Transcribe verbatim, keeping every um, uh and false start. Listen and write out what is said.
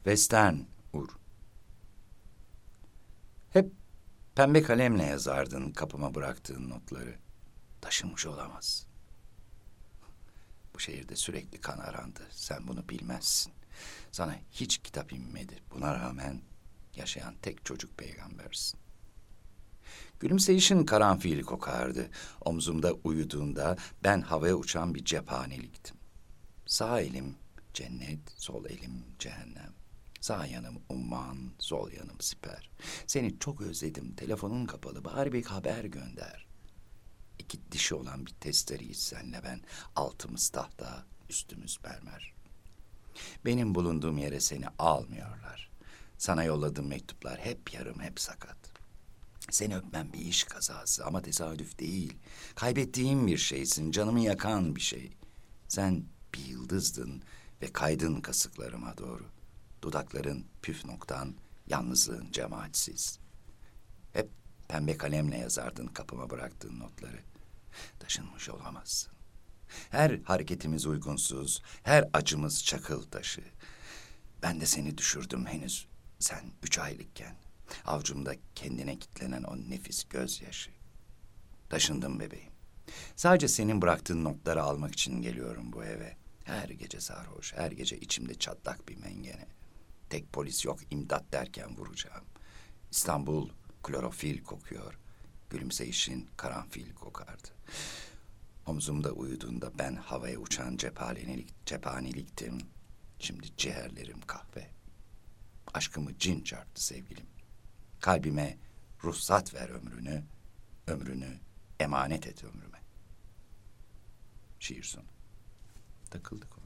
Western Ur. Hep pembe kalemle yazardın kapıma bıraktığın notları. Taşınmış olamaz. Bu şehirde sürekli kan arandı. Sen bunu bilmezsin. Sana hiç kitap inmedi. Buna rağmen yaşayan tek çocuk peygambersin. Gülümseyişin karanfil kokardı. Omzumda uyuduğunda ben havaya uçan bir cephaneliktim. Sağ elim cennet, sol elim cehennem. Sağ yanım umman, sol yanım siper. Seni çok özledim, telefonun kapalı, bari bir haber gönder. İki dişi olan bir testereyiz senle ben. Altımız tahta, üstümüz mermer. Benim bulunduğum yere seni almıyorlar. Sana yolladığım mektuplar hep yarım, hep sakat. Seni öpmem bir iş kazası ama tesadüf değil. Kaybettiğim bir şeysin, canımı yakan bir şey. Sen bir yıldızdın ve kaydın kasıklarıma doğru. Dudakların püf noktan, yalnızlığın cemaatsiz. Hep pembe kalemle yazardın kapıma bıraktığın notları. Taşınmış olamazsın. Her hareketimiz uygunsuz, her acımız çakıl taşı. Ben de seni düşürdüm henüz sen üç aylıkken. Avcumda kendine kitlenen o nefis gözyaşı. Taşındım bebeğim. Sadece senin bıraktığın notları almak için geliyorum bu eve. Her gece sarhoş, her gece içimde çatlak bir mengene. Tek polis yok imdat derken vuracağım. İstanbul klorofil kokuyor. Gülümseyişin karanfil kokardı. Omzumda uyuduğunda ben havaya uçan cephanelik, cephaneliktim. Şimdi ciğerlerim kahve. Aşkımı cin çarptı sevgilim. Kalbime ruhsat ver ömrünü, ömrünü emanet et ömrüme. Şiir sonu. Takıldık.